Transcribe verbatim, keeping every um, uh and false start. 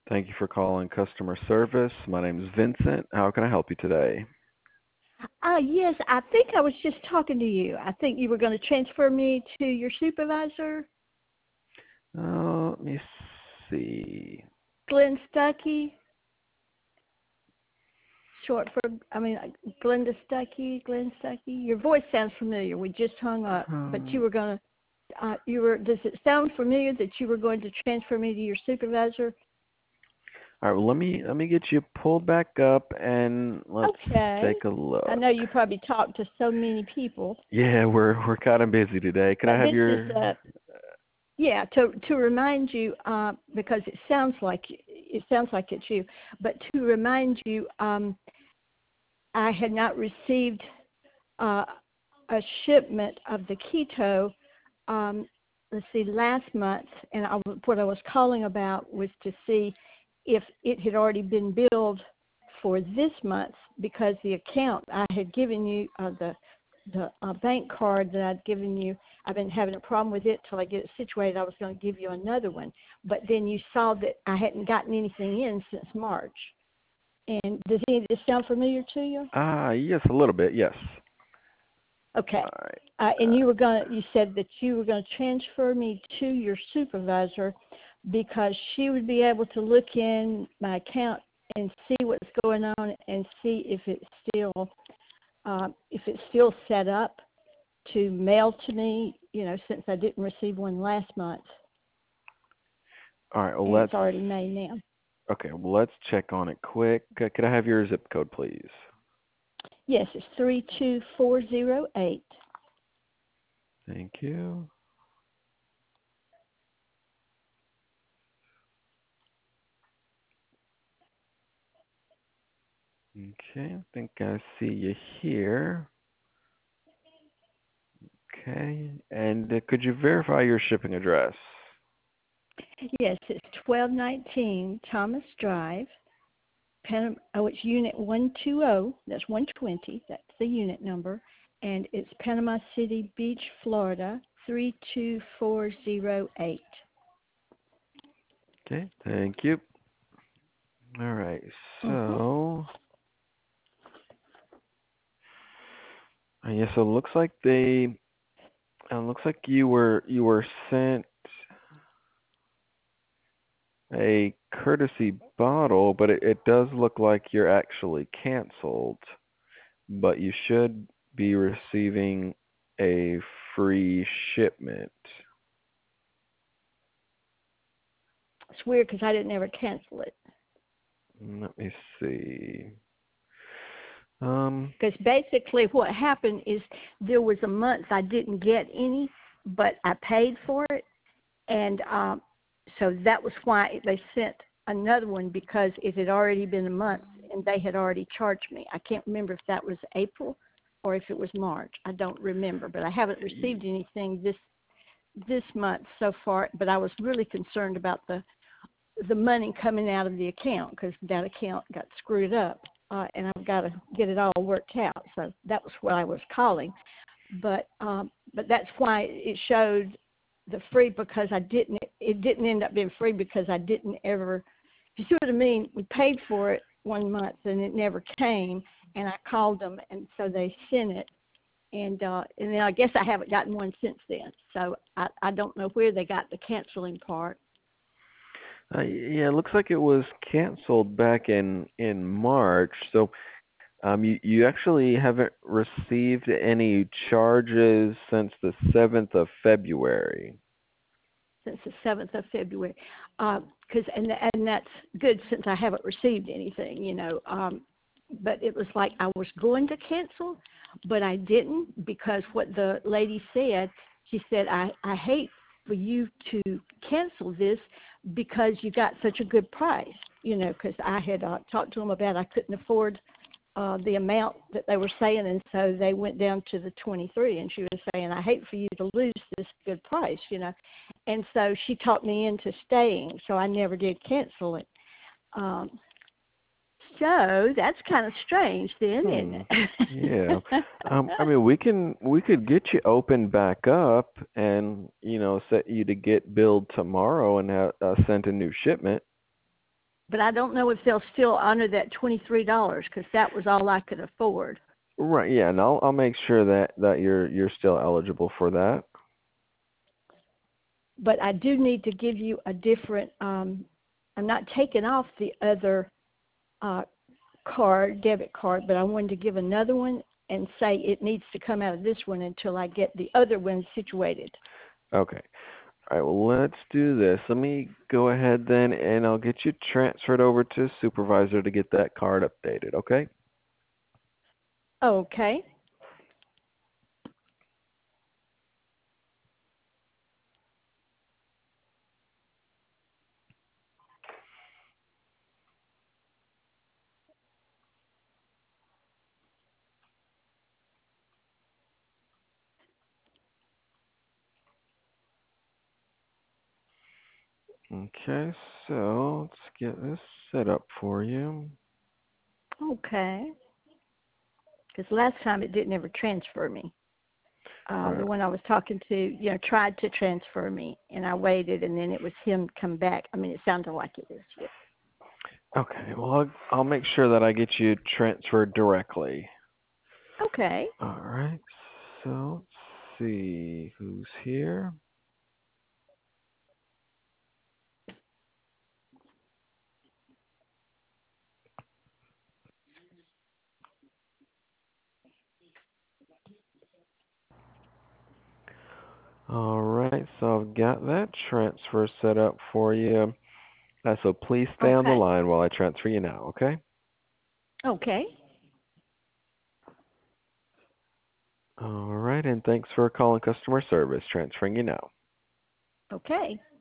Thank you for calling customer service. My name is Vincent. How can I help you today? Uh, yes, I think I was just talking to you. I think you were going to transfer me to your supervisor, Uh, let me see. Glenn Stuckey, short for, I mean, uh, Glenda Stuckey, Glenn Stuckey. Your voice sounds familiar. We just hung up, but you Um, were going to, uh, you were, does it sound familiar that you were going to transfer me to your supervisor? all right, well, let me let me get you pulled back up and let's Okay. take a I look. know you probably talked to so many people, Yeah, we're we're kind of busy today. Can I but have this is, your? uh, yeah, to to remind you, uh, because it sounds like it sounds like it's you, but to remind you, um, I had not received uh, a shipment of the keto. Um, let's see, last month, and I, what I was calling about was to see if it had already been billed for this month, because the account I had given you, uh, the the uh, bank card that I'd given you, I've been having a problem with it till I get it situated. I was going to give you another one, but then you saw that I hadn't gotten anything in since March. And does any of this sound familiar to you? Ah, yes, a little bit. Yes. Okay. All right. Uh, and Uh, you were going to, you said that you were going to transfer me to your supervisor because she would be able to look in my account and see what's going on and see if it's still, uh, if it's still set up to mail to me, you know, since I didn't receive one last month, all right. Well, and it's let's. already May now. Okay. Well, let's check on it quick. Uh, could I have your zip code, please? Yes, it's three two four zero eight. Thank you. Okay. I think I see you here. Okay. And uh, could you verify your shipping address? Yes, it's twelve nineteen Thomas Drive, Panama, oh, it's unit one twenty, that's one twenty, that's the unit number, and it's Panama City Beach, Florida, three two four zero eight. Okay. Thank you. All right. Mm-hmm. So, uh, yeah. So it looks like they. It looks like you were you were sent a courtesy bottle, but it, it does look like you're actually canceled. But you should be receiving a free shipment. It's weird because I didn't ever cancel it. Let me see. Um. Because basically what happened is there was a month I didn't get any, but I paid for it, and um, so that was why they sent another one, because it had already been a month and they had already charged me. I can't remember if that was April or if it was March. I don't remember, but I haven't received anything this this month so far. But I was really concerned about the the money coming out of the account, because that account got screwed up, uh, and I've got to get it all worked out. So that was what I was calling. But um, but that's why it showed the free, because I didn't. It didn't end up being free because I didn't ever. You see what I mean? We paid for it one month and it never came, and I called them, and so they sent it. And uh, and then I guess I haven't gotten one since then. So I, I don't know where they got the canceling part. Uh, yeah, it looks like it was canceled back in in March. So, um, you you actually haven't received any charges since the seventh of February. Since the seventh of February, because uh, and and that's good since I haven't received anything, you know. Um, but it was like I was going to cancel, but I didn't, because what the lady said, she said, I, I hate for you to cancel this because you got such a good price, you know, because I had uh, talked to them about I couldn't afford uh, the amount that they were saying, and so they went down to the twenty-three, and she was saying, I hate for you to lose this good price, you know. And so she talked me into staying, so I never did cancel it. Um, so that's kind of strange then, Hmm. isn't Yeah. it? Um, I mean, we can we could get you open back up, and you know, set you to get billed tomorrow and have uh, sent a new shipment. but I don't know if they'll still honor that twenty-three dollars because that was all I could afford. Right, yeah, and I'll I'll make sure that that you're you're still eligible for that. But I do need to give you a different. Um, I'm not taking off the other uh, card, debit card, but I wanted to give another one and say it needs to come out of this one until I get the other one situated. Okay. All right, well, let's do this. Let me go ahead then, and I'll get you transferred over to a supervisor to get that card updated, okay? Okay. Okay, so let's get this set up for you. Okay. Because last time it didn't ever transfer me. All Uh, the right. one I was talking to, you know, tried to transfer me, and I waited, and then it was him come back. I mean, it sounded like it was. Yeah. Okay, well, I'll, I'll make sure that I get you transferred directly. Okay. All right, so let's see who's here. All right, so I've got that transfer set up for you. Uh, so please stay on the Okay. line while I transfer you now, okay? Okay. All right, and thanks for calling customer service. Transferring you now. Okay.